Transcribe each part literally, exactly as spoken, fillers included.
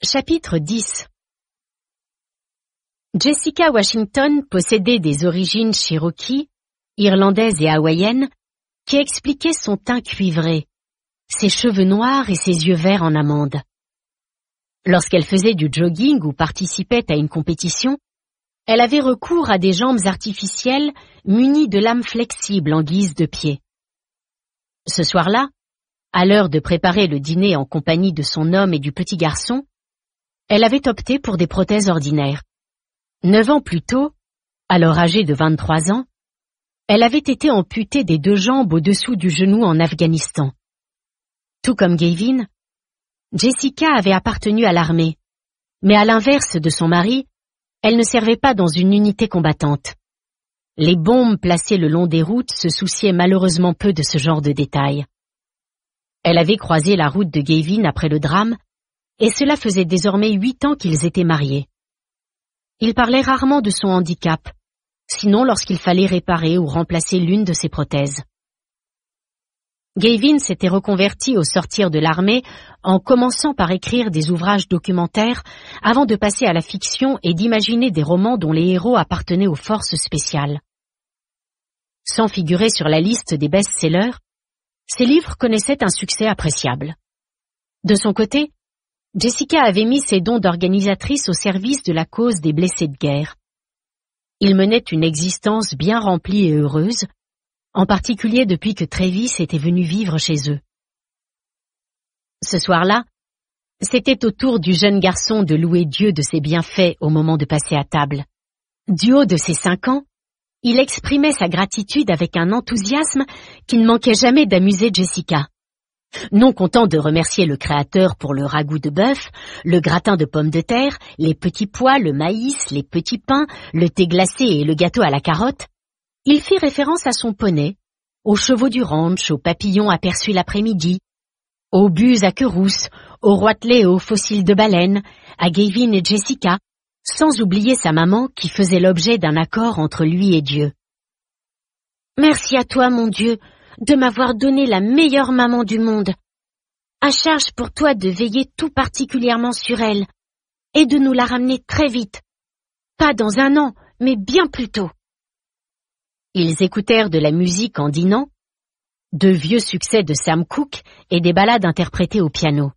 Chapitre dix. Jessica Washington possédait des origines cherokees, irlandaises et hawaïennes, qui expliquaient son teint cuivré, ses cheveux noirs et ses yeux verts en amande. Lorsqu'elle faisait du jogging ou participait à une compétition, elle avait recours à des jambes artificielles munies de lames flexibles en guise de pieds. Ce soir-là, à l'heure de préparer le dîner en compagnie de son homme et du petit garçon, elle avait opté pour des prothèses ordinaires. Neuf ans plus tôt, alors âgée de vingt-trois ans, elle avait été amputée des deux jambes au-dessous du genou en Afghanistan. Tout comme Gavin, Jessica avait appartenu à l'armée, mais à l'inverse de son mari, elle ne servait pas dans une unité combattante. Les bombes placées le long des routes se souciaient malheureusement peu de ce genre de détails. Elle avait croisé la route de Gavin après le drame, et cela faisait désormais huit ans qu'ils étaient mariés. Il parlait rarement de son handicap, sinon lorsqu'il fallait réparer ou remplacer l'une de ses prothèses. Gavin s'était reconverti au sortir de l'armée en commençant par écrire des ouvrages documentaires avant de passer à la fiction et d'imaginer des romans dont les héros appartenaient aux forces spéciales. Sans figurer sur la liste des best-sellers, ses livres connaissaient un succès appréciable. De son côté, Jessica avait mis ses dons d'organisatrice au service de la cause des blessés de guerre. Ils menaient une existence bien remplie et heureuse, en particulier depuis que Travis était venu vivre chez eux. Ce soir-là, c'était au tour du jeune garçon de louer Dieu de ses bienfaits au moment de passer à table. Du haut de ses cinq ans, il exprimait sa gratitude avec un enthousiasme qui ne manquait jamais d'amuser Jessica. Non content de remercier le Créateur pour le ragoût de bœuf, le gratin de pommes de terre, les petits pois, le maïs, les petits pains, le thé glacé et le gâteau à la carotte, il fit référence à son poney, aux chevaux du ranch, aux papillons aperçus l'après-midi, aux buses à queue rousse, aux roitelets et aux fossiles de baleines, à Gavin et Jessica, sans oublier sa maman qui faisait l'objet d'un accord entre lui et Dieu. « Merci à toi, mon Dieu, de m'avoir donné la meilleure maman du monde. À charge pour toi de veiller tout particulièrement sur elle et de nous la ramener très vite. Pas dans un an, mais bien plus tôt. » Ils écoutèrent de la musique en dînant, de vieux succès de Sam Cooke et des ballades interprétées au piano.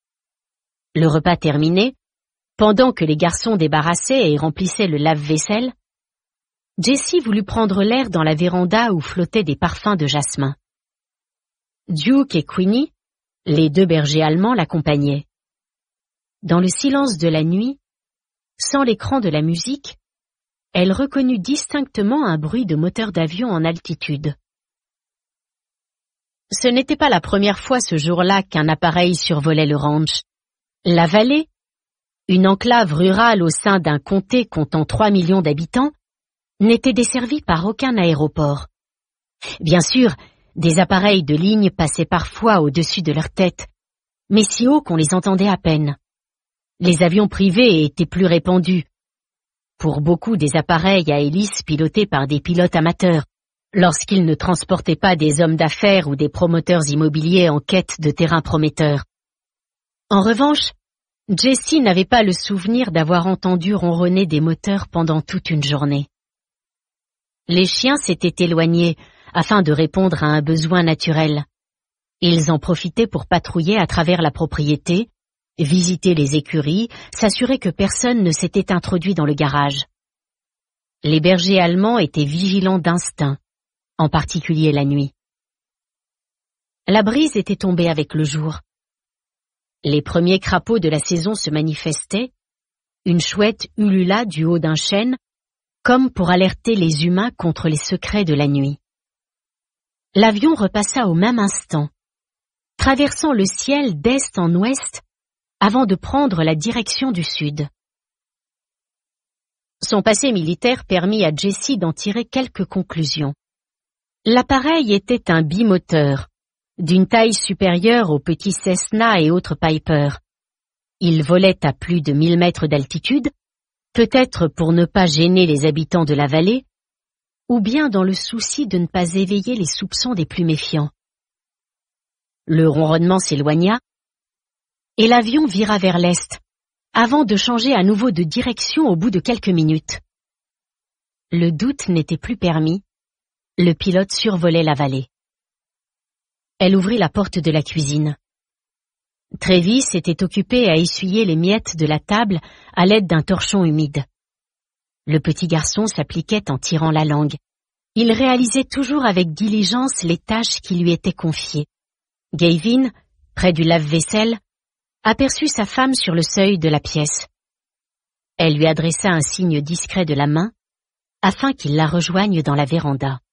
Le repas terminé, pendant que les garçons débarrassaient et remplissaient le lave-vaisselle, Jessie voulut prendre l'air dans la véranda où flottaient des parfums de jasmin. Duke et Queenie, les deux bergers allemands, l'accompagnaient. Dans le silence de la nuit, sans l'écran de la musique, elle reconnut distinctement un bruit de moteur d'avion en altitude. Ce n'était pas la première fois ce jour-là qu'un appareil survolait le ranch. La vallée, une enclave rurale au sein d'un comté comptant trois millions d'habitants, n'était desservie par aucun aéroport. Bien sûr, des appareils de ligne passaient parfois au-dessus de leur tête, mais si haut qu'on les entendait à peine. Les avions privés étaient plus répandus. Pour beaucoup des appareils à hélice pilotés par des pilotes amateurs, lorsqu'ils ne transportaient pas des hommes d'affaires ou des promoteurs immobiliers en quête de terrains prometteurs. En revanche, Jessie n'avait pas le souvenir d'avoir entendu ronronner des moteurs pendant toute une journée. Les chiens s'étaient éloignés afin de répondre à un besoin naturel. Ils en profitaient pour patrouiller à travers la propriété, visiter les écuries, s'assurer que personne ne s'était introduit dans le garage. Les bergers allemands étaient vigilants d'instinct, en particulier la nuit. La brise était tombée avec le jour. Les premiers crapauds de la saison se manifestaient, une chouette ulula du haut d'un chêne, comme pour alerter les humains contre les secrets de la nuit. L'avion repassa au même instant, traversant le ciel d'est en ouest, avant de prendre la direction du sud. Son passé militaire permit à Jessie d'en tirer quelques conclusions. L'appareil était un bimoteur, d'une taille supérieure aux petits Cessna et autres Piper. Il volait à plus de mille mètres d'altitude, peut-être pour ne pas gêner les habitants de la vallée, ou bien dans le souci de ne pas éveiller les soupçons des plus méfiants. Le ronronnement s'éloigna, et l'avion vira vers l'est, avant de changer à nouveau de direction au bout de quelques minutes. Le doute n'était plus permis. Le pilote survolait la vallée. Elle ouvrit la porte de la cuisine. Travis était occupé à essuyer les miettes de la table à l'aide d'un torchon humide. Le petit garçon s'appliquait en tirant la langue. Il réalisait toujours avec diligence les tâches qui lui étaient confiées. Gavin, près du lave-vaisselle, aperçut sa femme sur le seuil de la pièce. Elle lui adressa un signe discret de la main afin qu'il la rejoigne dans la véranda.